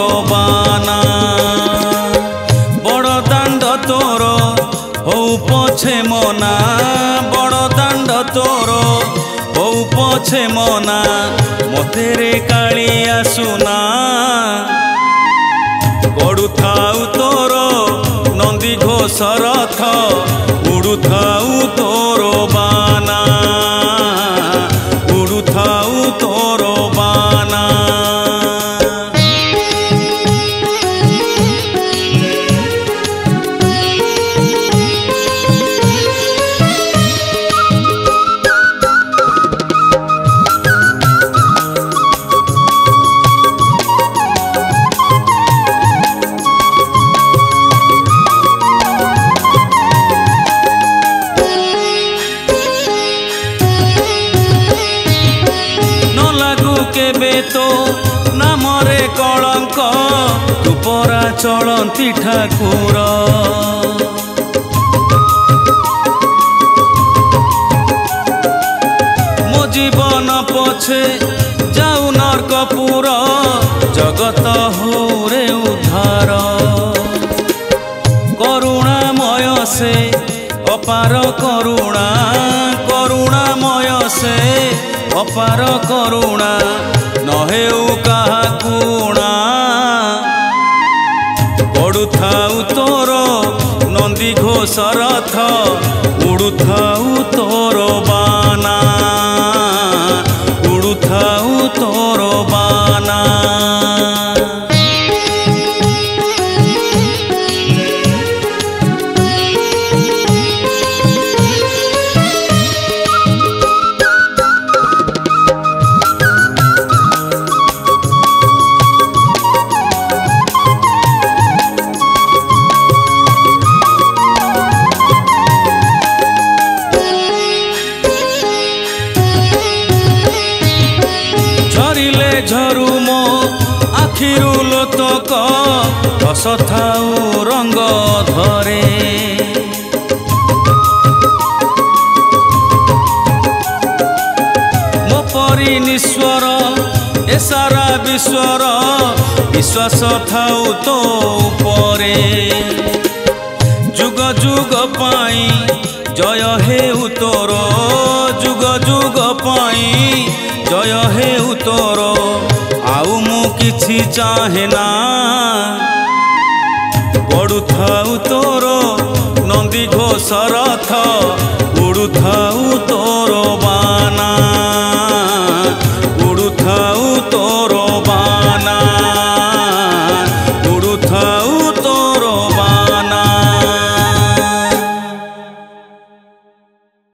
बाना बड़ दाण्ड तोर हौ पछे मना बड़ दाण्ड तोर हौ पछे मना मते रे कालिया सुना गड़ुथाउ तोर नंदी घोष रथ उड़ुथाउ तोर बाना उड़ुथाउ तोर बाना केबे तो नामरे कलंक तू परा चलती ठाकुर मो जीवन पछे जाऊ नरकपुर जगत हो रे उद्धार करुणामय से अपार करुणा करुणामय से अपार करुणा नहेउ काहाकुणा गड़ुथाउ तोर नंदी घोष रथ उड़ुथाउ तोर बाना उड़ुथाउ तोर बाना झरू मो आखिरु लोतक हस थाउ रंग धरे मो परी निश्वर ए सारा विश्वर विश्वास थाउ तो परे जुग जुग पाई जय हेउ तोर जुग जुग पाई जय हेउ तोर आउ मु किछि चाहे ना गड़ुथाउ तोर नंदी घोष रथ उड़ुथाउ